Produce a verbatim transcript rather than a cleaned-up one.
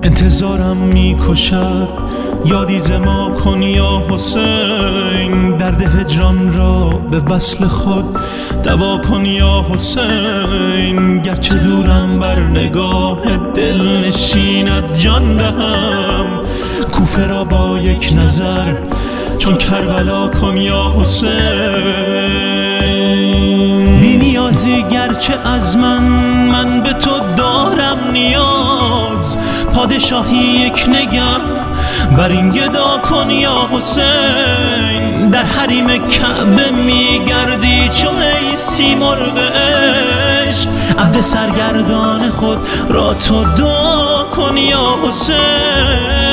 انتظارم میکشد، یادی ز ما کن یا حسین. درد هجران را به وصل خود دوا کن یا حسین. گرچه دورم بر نگاه دل نشینت جان دهم، کوفه را با یک نظر چون کربلا کن یا حسین. بی نیازی گرچه از من، من به تو دارم نیاز. پادشاهی یک نگه بر این گدا کن یا حسین. در حریم کعبه میگردی چون ای سیمرغ عشق. عبد سرگردان خود را تو دعا کن یا حسین.